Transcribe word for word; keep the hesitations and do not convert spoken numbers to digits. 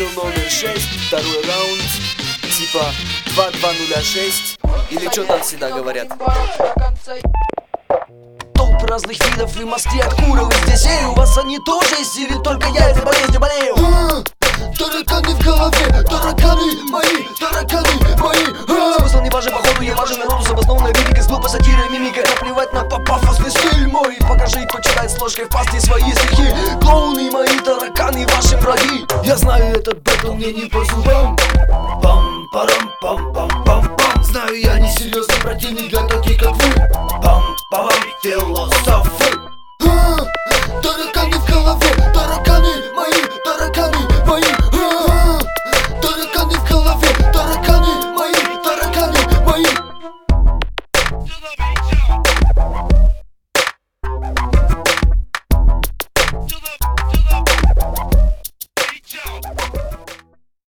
номер шесть, второй раунд. Типа два два нуля шесть. Или что там всегда говорят? Толп разных видов и мозги от куров здесь. Эй, у вас они тоже есть или только я этой болезнью болею? А, тараканы в голове, тараканы мои, тараканы мои. А. Смысл не важен, походу я важен народу с обоснованной лирикой, с глупой сатирой, мимикой. Наплевать на пафосный стиль мой. Покажи, кто читает с ложкой в пасте свои стихи. Клоуны мои, тараканы ваши враги. Я знаю, этот бэтл мне не по зубам. Пам-парам-пам-пам-пам-пам. Знаю, я не серьезный противник для таких, как вы. Пам-пам, философы. А, тараканы в голове, тараканы.